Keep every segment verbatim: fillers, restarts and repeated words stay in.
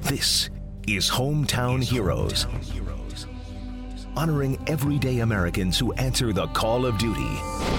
This is Hometown Heroes, honoring everyday Americans who answer the call of duty.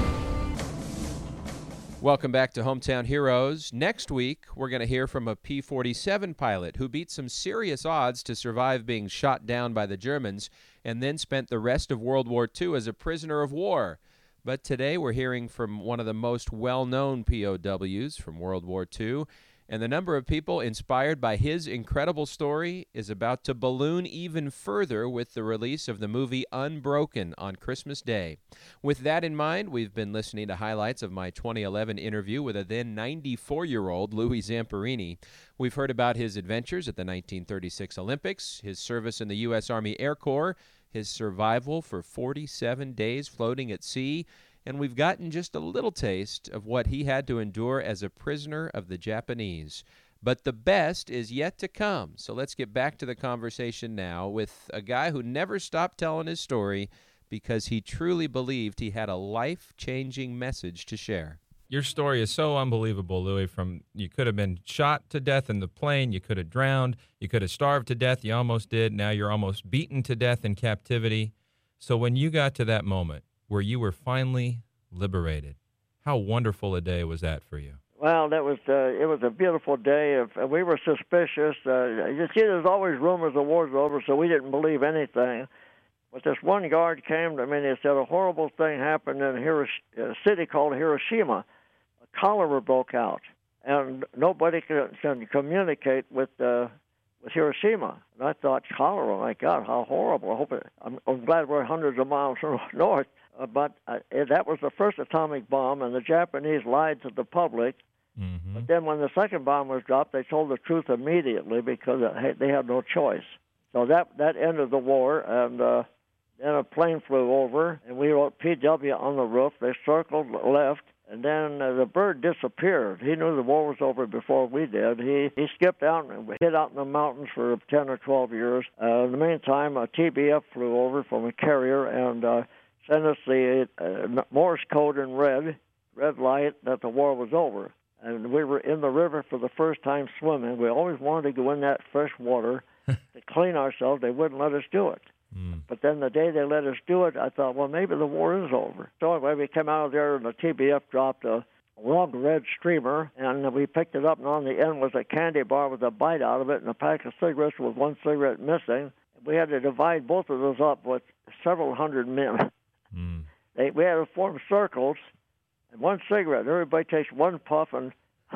Welcome back to Hometown Heroes. Next week, we're going to hear from a P forty-seven pilot who beat some serious odds to survive being shot down by the Germans and then spent the rest of World War Two as a prisoner of war. But today, we're hearing from one of the most well-known P O Ws from World War Two, and the number of people inspired by his incredible story is about to balloon even further with the release of the movie Unbroken on Christmas Day. With that in mind, we've been listening to highlights of my twenty eleven interview with a then ninety-four-year-old Louis Zamperini. We've heard about his adventures at the nineteen thirty-six Olympics, his service in the U S Army Air Corps, his survival for forty-seven days floating at sea, and we've gotten just a little taste of what he had to endure as a prisoner of the Japanese. But the best is yet to come, so let's get back to the conversation now with a guy who never stopped telling his story because he truly believed he had a life-changing message to share. Your story is so unbelievable, Louis. From you could have been shot to death in the plane, you could have drowned, you could have starved to death, you almost did, now you're almost beaten to death in captivity. So when you got to that moment where you were finally liberated, how wonderful a day was that for you? Well, that was uh, it was a beautiful day. Of, uh, we were suspicious. Uh, you see, there's always rumors the war's over, so we didn't believe anything. But this one guard came to me and he said a horrible thing happened in Hirosh- a city called Hiroshima. A cholera broke out, and nobody could, could communicate with uh, with Hiroshima. And I thought, cholera, my God, how horrible. I hope it, I'm, I'm glad we're hundreds of miles north. Uh, but uh, that was the first atomic bomb, and the Japanese lied to the public. Mm-hmm. But then when the second bomb was dropped, they told the truth immediately because it, they had no choice. So that that ended the war, and uh, then a plane flew over, and we wrote P W on the roof. They circled left, and then uh, the bird disappeared. He knew the war was over before we did. He he skipped out and hid out in the mountains for ten or twelve years. Uh, in the meantime, a T B F flew over from a carrier and uh, sent us the uh, Morse code in red, red light, that the war was over. And we were in the river for the first time swimming. We always wanted to go in that fresh water to clean ourselves. They wouldn't let us do it. Mm. But then the day they let us do it, I thought, well, maybe the war is over. So anyway, we came out of there, and the T B F dropped a long red streamer, and we picked it up, and on the end was a candy bar with a bite out of it and a pack of cigarettes with one cigarette missing. We had to divide both of those up with several hundred men. Mm. They, we had to form circles, and one cigarette. Everybody takes one puff, and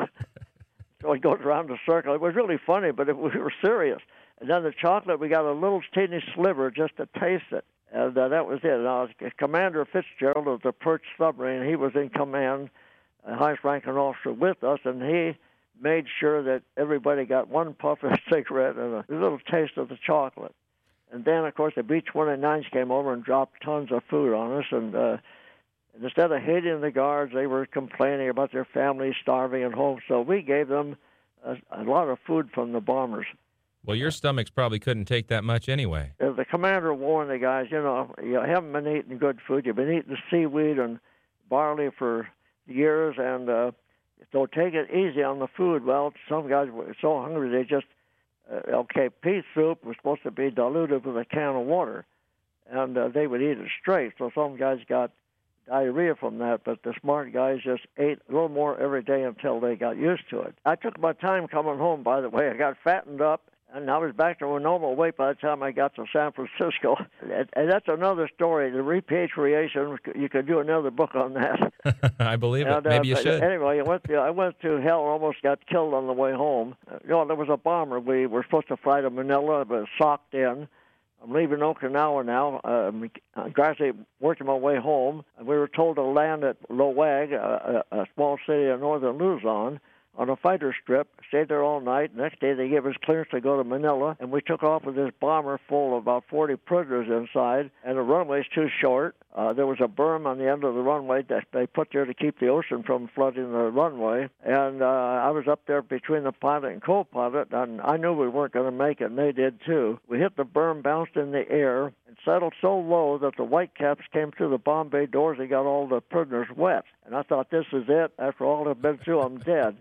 so it goes around the circle. It was really funny, but it, we were serious. And then the chocolate, we got a little teeny sliver just to taste it. And uh, that was it. Now, Commander Fitzgerald of the Perch submarine, he was in command, a highest-ranking officer with us, and he made sure that everybody got one puff of cigarette and a little taste of the chocolate. And then, of course, the B twenty-nines came over and dropped tons of food on us. And uh, instead of hating the guards, they were complaining about their families starving at home. So we gave them a, a lot of food from the bombers. Well, your stomachs probably couldn't take that much anyway. Uh, the commander warned the guys, you know, you haven't been eating good food. You've been eating seaweed and barley for years, and uh, so take it easy on the food. Well, some guys were so hungry they just Uh, okay, pea soup was supposed to be diluted with a can of water, and uh, they would eat it straight. So some guys got diarrhea from that, but the smart guys just ate a little more every day until they got used to it. I took my time coming home, by the way. I got fattened up, and I was back to a normal weight by the time I got to San Francisco. And that's another story, the repatriation. You could do another book on that. I believe and, it. Maybe uh, you should. Anyway, I went, to, I went to hell and almost got killed on the way home. Uh, you know, there was a bomber. We were supposed to fly to Manila, but socked in. I'm leaving Okinawa now. Um, I'm gradually working my way home. And we were told to land at Loag, a, a, a small city in northern Luzon, on a fighter strip, stayed there all night. Next day they gave us clearance to go to Manila, and we took off with this bomber full of about forty prisoners inside, and the runway's too short. Uh, there was a berm on the end of the runway that they put there to keep the ocean from flooding the runway, and uh, I was up there between the pilot and co-pilot, and I knew we weren't going to make it, and they did too. We hit the berm, bounced in the air, and settled so low that the Whitecaps came through the bomb bay doors and got all the prisoners wet. And I thought, this is it. After all I've been through, I'm dead.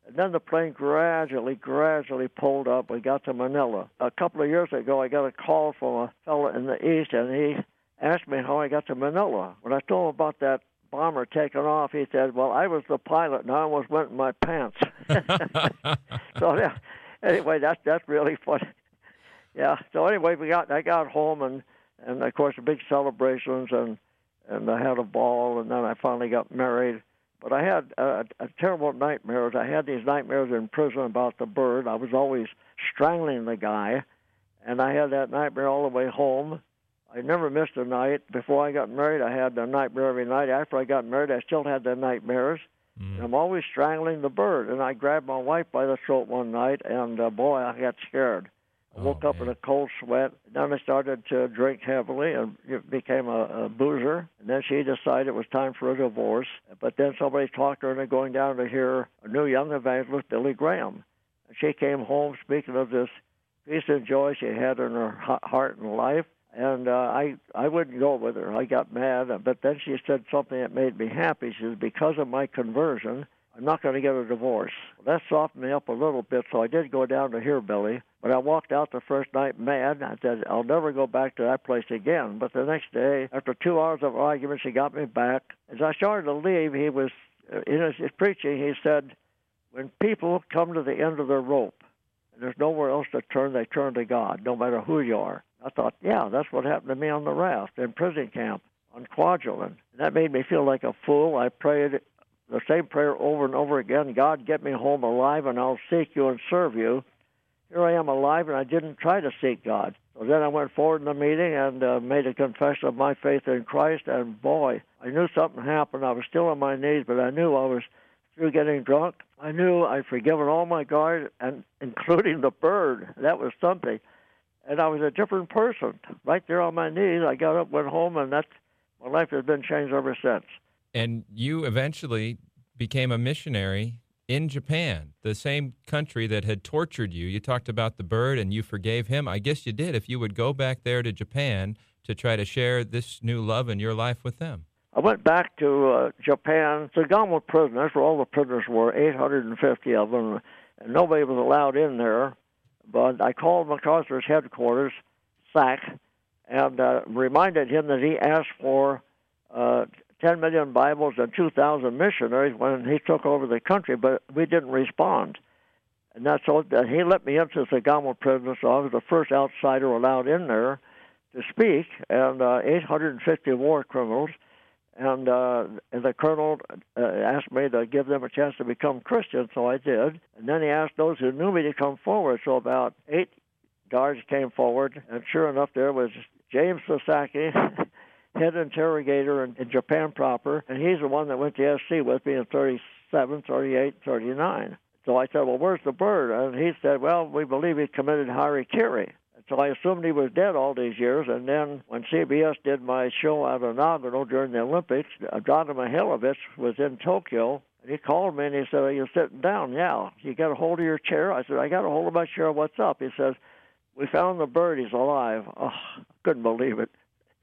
And then the plane gradually, gradually pulled up. We got to Manila. A couple of years ago, I got a call from a fellow in the East, and he asked me how I got to Manila. When I told him about that bomber taking off, he said, well, I was the pilot, and I almost went in my pants. So, yeah, anyway, that's that's really funny. Yeah, so anyway, we got I got home, and, and of course, the big celebrations, and, and I had a ball, and then I finally got married. But I had a, a terrible nightmares. I had these nightmares in prison about the bird. I was always strangling the guy, and I had that nightmare all the way home. I never missed a night. Before I got married, I had the nightmare every night. After I got married, I still had the nightmares. Mm. I'm always strangling the bird. And I grabbed my wife by the throat one night, and uh, boy, I got scared. I woke oh, up in a cold sweat. Then I started to drink heavily and became a, a boozer. And then she decided it was time for a divorce. But then somebody talked her into going down to hear a new young evangelist, Billy Graham. And she came home speaking of this peace and joy she had in her heart and life. And uh, I I wouldn't go with her. I got mad. But then she said something that made me happy. She said, because of my conversion, I'm not going to get a divorce. Well, that softened me up a little bit, so I did go down to hear Billy. But I walked out the first night mad. I said, I'll never go back to that place again. But the next day, after two hours of argument, she got me back. As I started to leave, he was, in his, his preaching, he said, when people come to the end of their rope, and there's nowhere else to turn, they turn to God, no matter who you are. I thought, yeah, that's what happened to me on the raft in prison camp on Kwajalein. And that made me feel like a fool. I prayed the same prayer over and over again. God, get me home alive, and I'll seek you and serve you. Here I am alive, and I didn't try to seek God. So then I went forward in the meeting and uh, made a confession of my faith in Christ, and boy, I knew something happened. I was still on my knees, but I knew I was through getting drunk. I knew I'd forgiven all my guards, and including the bird. That was something. And I was a different person. Right there on my knees, I got up, went home, and that's, my life has been changed ever since. And you eventually became a missionary in Japan, the same country that had tortured you. You talked about the bird, and you forgave him. I guess you did if you would go back there to Japan to try to share this new love in your life with them. I went back to uh, Japan, Sagamo prison. That's where all the prisoners were, eight hundred fifty of them, and nobody was allowed in there. But I called MacArthur's headquarters, S A C, and uh, reminded him that he asked for uh, ten million Bibles and two thousand missionaries when he took over the country, but we didn't respond. And that's so that he let me into the Sagamo prison, so I was the first outsider allowed in there to speak, and uh, eight hundred fifty war criminals. And, uh, and the colonel uh, asked me to give them a chance to become Christians, so I did. And then he asked those who knew me to come forward. So about eight guards came forward, and sure enough, there was James Sasaki, head interrogator in, in Japan proper, and he's the one that went to S C with me in thirty-seven, thirty-eight, thirty-nine. So I said, well, where's the bird? And he said, well, we believe he committed harikiri. So I assumed he was dead all these years, and then when C B S did my show out of Nagano during the Olympics, John Mihailovich was in Tokyo, and he called me and he said, are you sitting down? Yeah. You got a hold of your chair? I said, I got a hold of my chair. What's up? He says, we found the bird. He's alive. Oh, I couldn't believe it.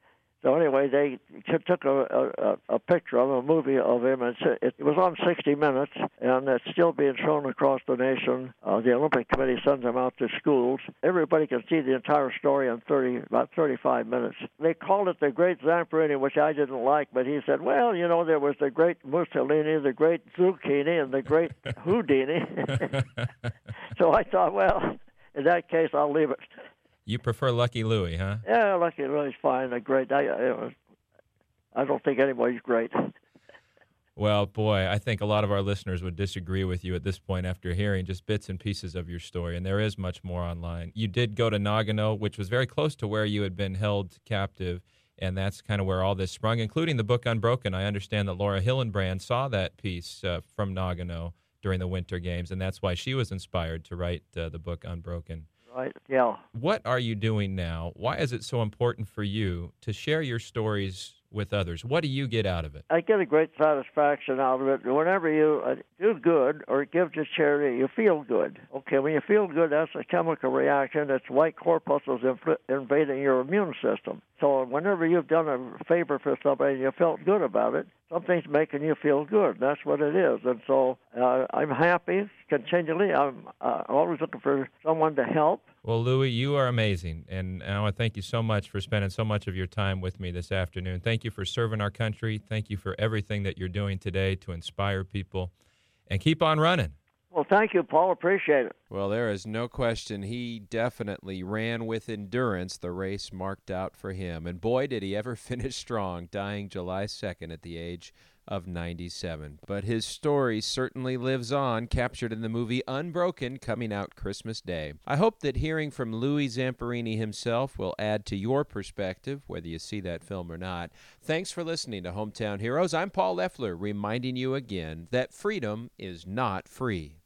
So anyway, they took a, a, a picture of a movie of him, and it was on sixty minutes, and it's still being shown across the nation. Uh, the Olympic Committee sends them out to schools. Everybody can see the entire story in thirty, about thirty-five minutes. They called it the Great Zamperini, which I didn't like, but he said, well, you know, there was the great Mussolini, the great Zucchini, and the great Houdini. So I thought, well, in that case, I'll leave it. You prefer Lucky Louie, huh? Yeah, Lucky Louie's fine. They're great. I, I, I don't think anybody's great. Well, boy, I think a lot of our listeners would disagree with you at this point after hearing just bits and pieces of your story, and there is much more online. You did go to Nagano, which was very close to where you had been held captive, and that's kind of where all this sprung, including the book Unbroken. I understand that Laura Hillenbrand saw that piece uh, from Nagano during the Winter Games, and that's why she was inspired to write uh, the book Unbroken. Right, yeah. What are you doing now? Why is it so important for you to share your stories with others. What do you get out of it? I get a great satisfaction out of it. Whenever you uh, do good or give to charity, you feel good. Okay, when you feel good, that's a chemical reaction. It's white corpuscles inv- invading your immune system. So whenever you've done a favor for somebody and you felt good about it, something's making you feel good. That's what it is. And so uh, I'm happy continually. I'm uh, always looking for someone to help. Well, Louis, you are amazing, and I want to thank you so much for spending so much of your time with me this afternoon. Thank you for serving our country. Thank you for everything that you're doing today to inspire people, and keep on running. Well, thank you, Paul. Appreciate it. Well, there is no question he definitely ran with endurance the race marked out for him. And boy, did he ever finish strong, dying July second at the age of ninety-seven. But his story certainly lives on, captured in the movie Unbroken, coming out Christmas Day. I hope that hearing from Louis Zamperini himself will add to your perspective, whether you see that film or not. Thanks for listening to Hometown Heroes. I'm Paul Leffler, reminding you again that freedom is not free.